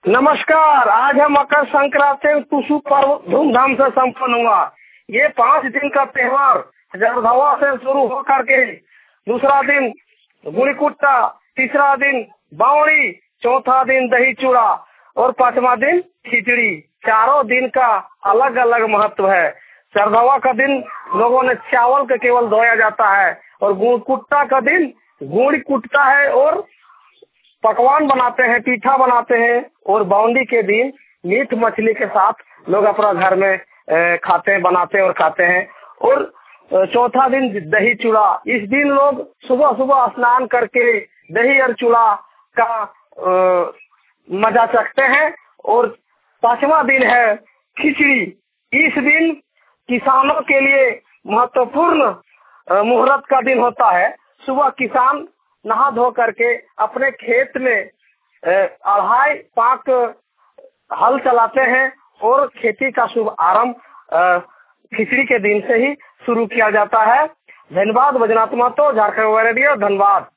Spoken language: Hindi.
नमस्कार। आज है मकर संक्रांति टुसु पर्व धूमधाम से संपन्न हुआ। ये 5 दिन का त्योहार जरधवा से शुरू होकर के दूसरा दिन गुड़ी कुट्टा, तीसरा दिन बावड़ी, चौथा दिन दही चूड़ा और 5वां दिन खिचड़ी। चारों दिन का अलग अलग महत्व है। जरधवा का दिन लोगों ने चावल का केवल धोया जाता है और गुड़ कुट्टा का दिन गुड़ कुटता है और पकवान बनाते हैं, पीठा बनाते हैं। और बाउंडी के दिन मीट मछली के साथ लोग अपना घर में खाते हैं, बनाते हैं और खाते हैं। और चौथा दिन दही चूड़ा। इस दिन लोग सुबह सुबह स्नान करके दही और चूड़ा का मजा चखते हैं। और 5वां दिन है खिचड़ी। इस दिन किसानों के लिए महत्वपूर्ण मुहूर्त का दिन होता है। सुबह किसान नहा धो करके अपने खेत में अढ़ाई पाक हल चलाते हैं और खेती का शुभ आरंभ खिचड़ी के दिन से ही शुरू किया जाता है। धन्यवाद। वजनात्मा तो झारखंड रेडियो। धन्यवाद।